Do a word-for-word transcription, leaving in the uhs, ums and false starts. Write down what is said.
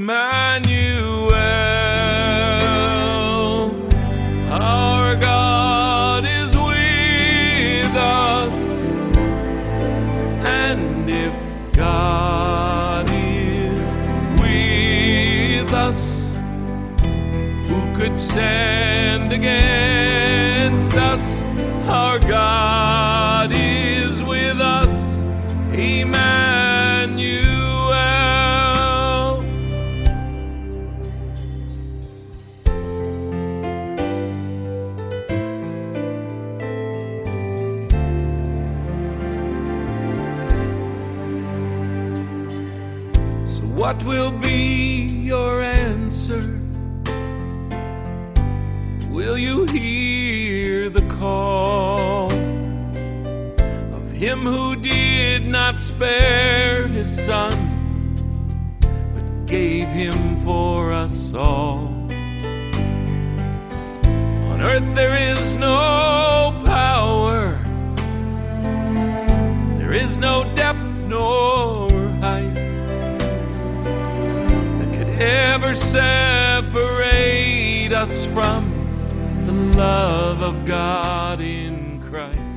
Emmanuel, our God is with us, and if God is with us, who could stand against us? Our God is with us, Emmanuel. So what will be your answer? Will you hear the call of him who did not spare his son, but gave him for us all? On earth there is no power, there is no depth nor height that could ever separate us from the love of God in Christ.